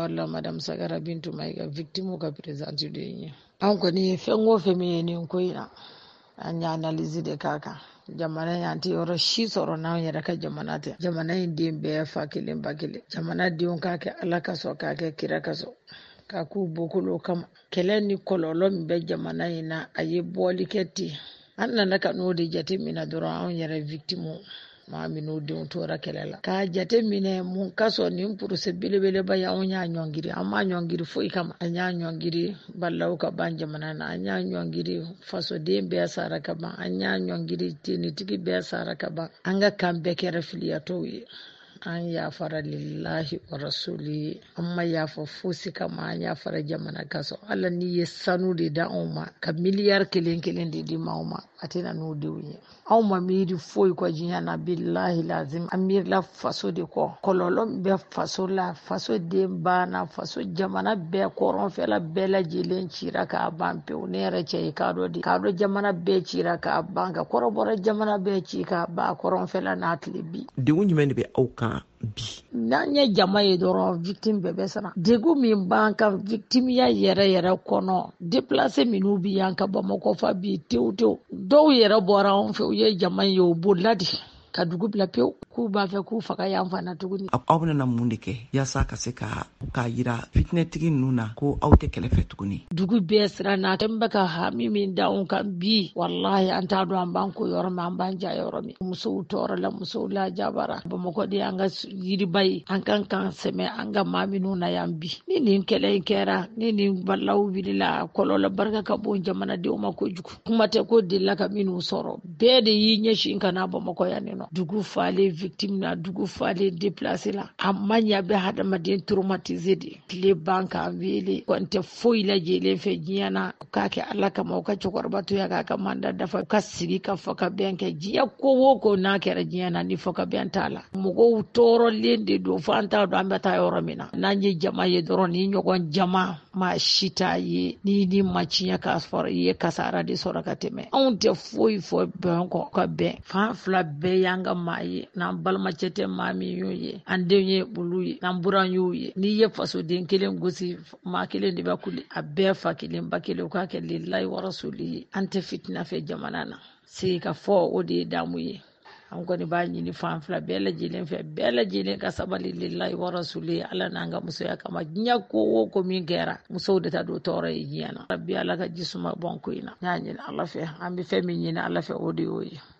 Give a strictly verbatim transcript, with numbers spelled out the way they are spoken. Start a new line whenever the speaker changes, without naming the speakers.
Walla Madame Sagara Bintu Maiga victime ka présente de yi an ko ni fengo femi ni ko ina anya analyse de kaka jamana yanti yoro shi soro na yara ka jamana te jamana indi be fa kilim bakile jamana dion kake alaka so kake kiraka so ka ku bokolo kam kelen ni kololo mbe jamana ina ayi boli keti anna naka no de jati mina doro an yara victime ma minu de tora kelela ka jate mine mun kaso ni purse belebele ba ya onya nyongiri amma nyongiri foi kama anya nyongiri ballaw ka ban jamana na anya nyongiri faso de be asara ka ban anya nyongiri tini tiki be asara ka ban anga kambe kere filiato wi an ya fara lillahi wa rasuli amma ya fa fusi kama an ya fara jamana kaso alla ni ye sanu de da umma ka miliyar kelen kelen de di mauma atina no de wi awma miri foi ko jinya na billahi lazim amir la faso de ko kololom be faso la faso de bana faso jamana be koron fela bela jilen cira ka bampe unere ce ka do di ka do jamana be cira ka banka korobore jamana be ci ka ba koron fela na atlibi
de wunyi men be auka bi
nanye jama ye doron victime bebe sana degu min banka victime ya yere yere kono déplacer minu bi yanka Bamako fa bi tew tew dow yere bora on fe ye jama ye o boladi ka dugu bila pew ku ba fe ku faka yan fana tuguni
aw bena na mun de kɛ yasa ka se ka ka yira fitnetigi nuna ko aw tɛ kɛlɛfɛ tuguni
dugu bɛɛ sira na tembe ka hami min da on kan bi wallahi an ta do an ban ko yoro ma an ban ja yoro mi muso toro la muso la jabara Bamako di an ga yiri bai an kan kan seme an ga mami nuna yan bi ni nin kɛlɛ in kɛra ni nin ballaw wilila kɔlɔlɔ barka ka bon jamana de o ma ko jugu kuma tɛ ko dilla ka minu sɔrɔ bɛɛ de yi ɲɛsin kana Bamako yan ni no dugu fale victime na dugu fale déplacé la amanya be hadamaden traumatisé de kile banka wele konte foyi la jelen fe jiana ka ke Allah kama ka chokorba to ya ka manda dafa ka sigi ka faka benke jiya ko wo ko na kera jiana ni faka bentala mugo toro lende do fanta do ambata yoro mina nanye jama ye doro ni nyogon jama ma shita ye ni ni machinya ka for ye kasara de soraka teme on te foyi fo ben ko ka be fa fla be yanga maye na balma chete mami yoye ande ye bulu ye na buran yoye ni ye faso den kelen gosi ma kelen de bakuli abbe fa kelen bakele ka ke lillahi wa rasuli ante fitna fe jamana na sai ka fo o de damu ye an ko ni ba ni fan fla bela jilen fe bela jilen ka sabali lillahi wa rasuli ala nanga muso ya kama nya ko wo ko min gera muso de ta do tore yiyana rabbi ala ka jisuma bon ko ina nyanyi ala fe ambi fe min ni ala fe o de yoye